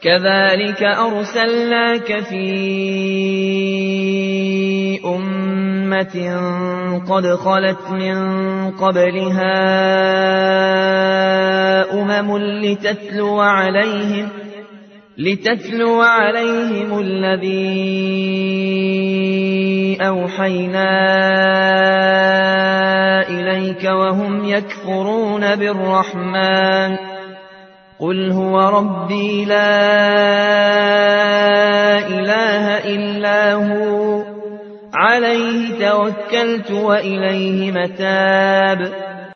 كذلك أرسلناك في أمة قد خلت من قبلها لتتلو عليهم الذي أوحينا إليك وهم يكفرون بالرحمن قل هو ربي لا إله إلا هو عليه توكلت وإليه متاب